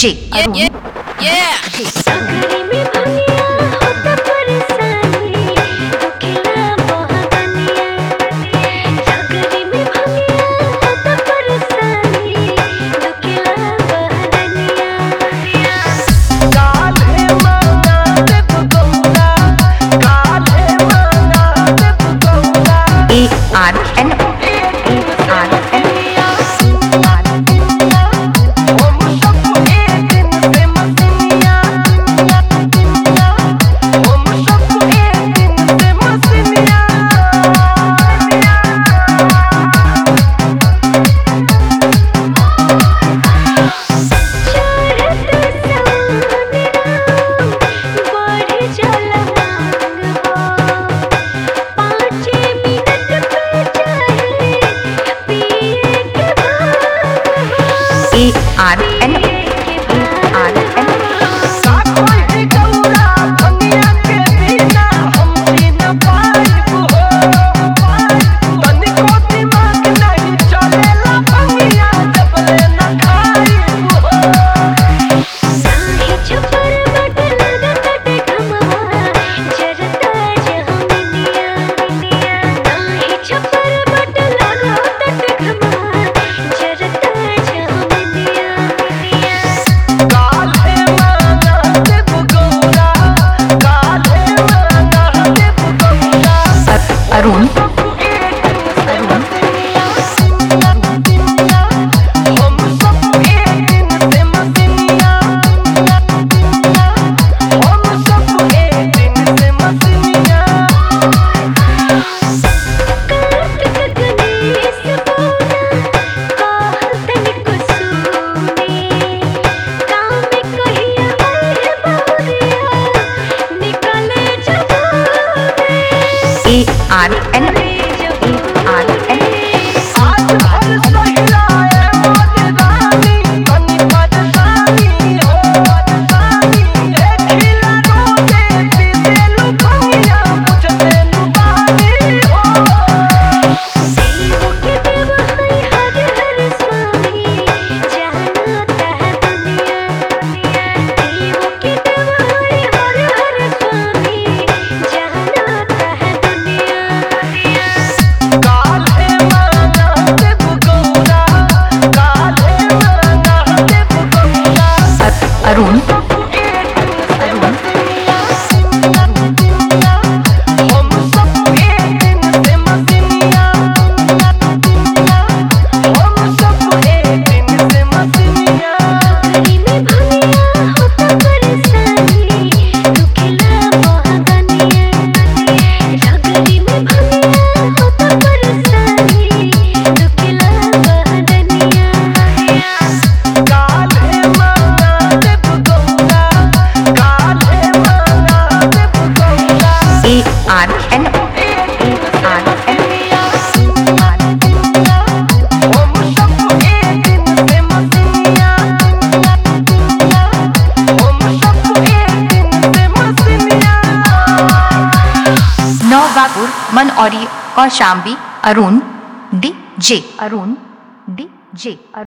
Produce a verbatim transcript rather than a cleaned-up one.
जे अरुण सागरी में भंगिया होता परेशानी दुखिला बहगनिया सागरी में भंगिया होता परेशानी दुखिला बहगनिया काले मांगा देव गौरा काले मांगा देव गौरा ए आर एन ए आर एन हम सब एक दिन से मसीनिया हम सब एक दिन से मसीनिया शरत सावनिया बढ़ जल मांग हो पाँच मिनट पे चाहे पिए के भाग हो ए आर एन ए आर एन साकोई गौरा भंगिया के बिना हम जीन पाइब हो तनिको दिमाग नहीं चलेला भंगिया जब ले न खाइब हो साही छपर बट लगत घमवा जरता जहमिनिया साही छपर बट लगत घमवा जरता जहमिनिया काले मांगा देव गौरा काले मांगा देव गौरा अरुण हम सब एक दिन से मसीनिया हम सब एक दिन से मसीनिया कार्तिक गणेश बोला कहतन कुसुमी काम कहिया है बहुरिया निकले जवानी ए आर एन ए आर एन आज भर सहिलाए मोर रानी मनी परेशानी हो परेशानी एक खिला रोजे पीसेलु भंगिया मुझसे लुबानी हो देव के देव है हर हर स्वामी जानता है दुनिया देव के देव है हर हर स्वामी जानता है दुनिया काले मांगा देव गौरा काले मांगा देव गौरा अरुण हम सब एक दिन से मसीनिया हम सब एक दिन से मसीनिया सागरी में भंगिया होता परेशानी दुखिला बहगनिया सागरी में भंगिया होता परेशानी दुखिला बहगनिया काले मांगा देव गौरा काले मांगा देव गौरा ए आर एन ए आर एन हम सब एक दिन से मसीनिया हम सब एक दिन से Masiniya Naugapur Manauri Kaushambi Arun D J Arun D जे